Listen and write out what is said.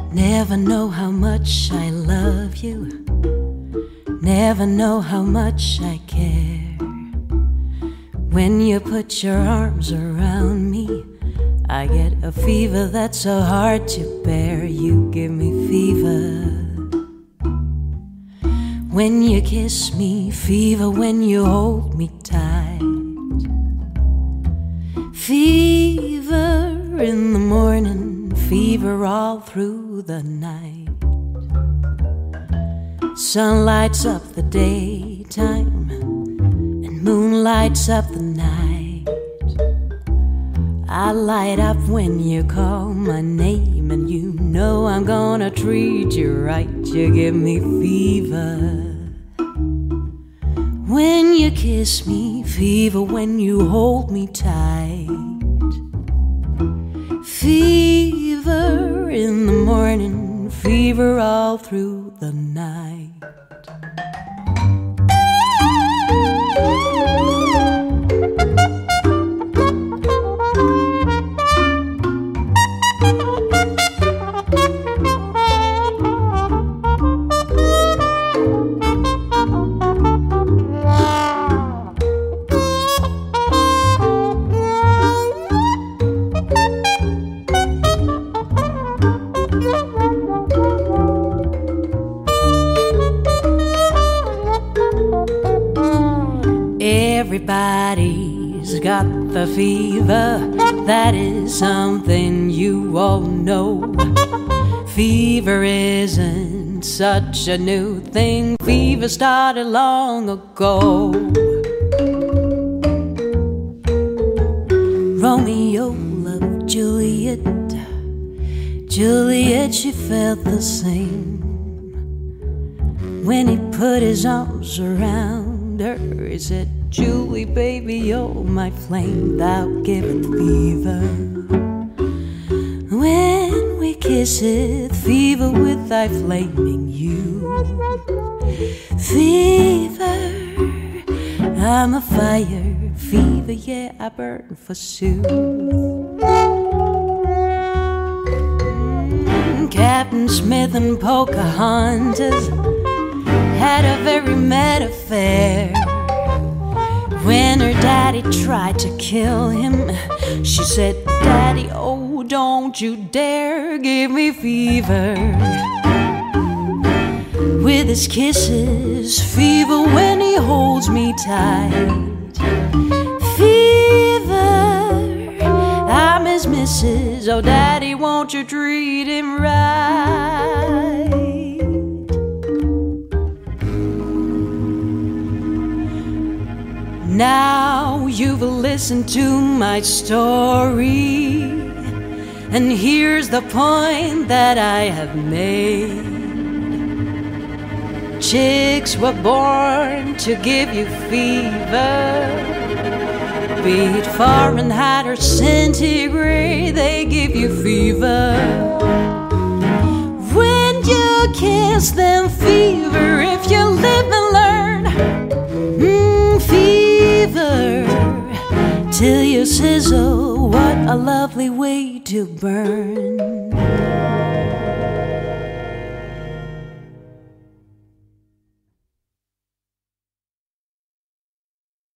Never know how much I love you, never know how much I care. When you put your arms around me, I get a fever that's so hard to bear. You give me fever when you kiss me, fever when you hold me tight, fever in the morning, fever all through the night. Sun lights up the daytime and moon lights up the night. I light up when you call my name, and you know I'm gonna treat you right. You give me fever when you kiss me, fever when you hold me tight, fever in the morning, fever all through the night. Everybody's got the fever, that is something you all know. Fever isn't such a new thing, fever started long ago. Romeo loved Juliet, Juliet, she felt the same. When he put his arms around her, he said, Julie, baby, you're my flame, thou giveth fever. When we kisseth, fever with thy flaming hue. Fever, I'm a fire, fever, yeah, I burn forsooth. Captain Smith and Pocahontas had a very mad affair. When her daddy tried to kill him, she said, Daddy, oh, don't you dare give me fever. With his kisses, fever when he holds me tight, fever, I'm his missus, oh, Daddy, won't you treat him right. Now you've listened to my story, and here's the point that I have made. Chicks were born to give you fever, be it Fahrenheit or centigrade, they give you fever. When you kiss them, fever, if you live and learn, fever, till you sizzle, what a lovely way to burn.